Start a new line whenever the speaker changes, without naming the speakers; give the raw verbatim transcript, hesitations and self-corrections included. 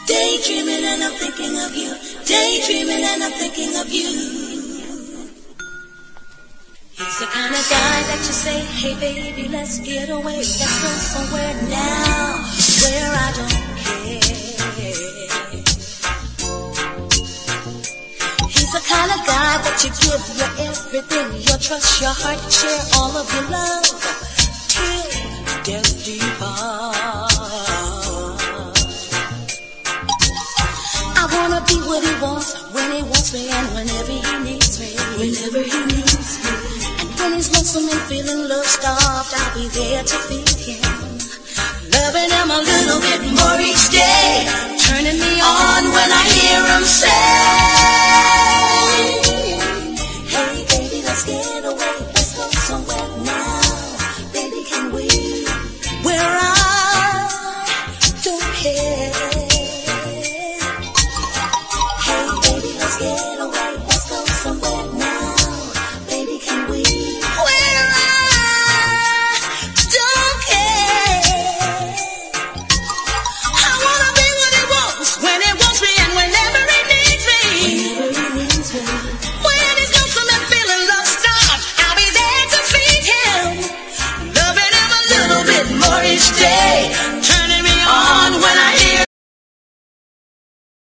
Daydreaming and I'm thinking of you. Daydreaming and I'm thinking of you. He's the kind of guy that you say, hey baby, let's get away. Let's go somewhere now where I don't care. He's the kind of guy that you give your everything, your trust, your heart, share all of your love till death depart. I wanna be what he wants, when he wants me, and whenever he needs me. Whenever he needs me. And when he's lonesome and feeling love starved, I'll be there to feed him. Loving him a little bit more each day, turning me on when I hear him say,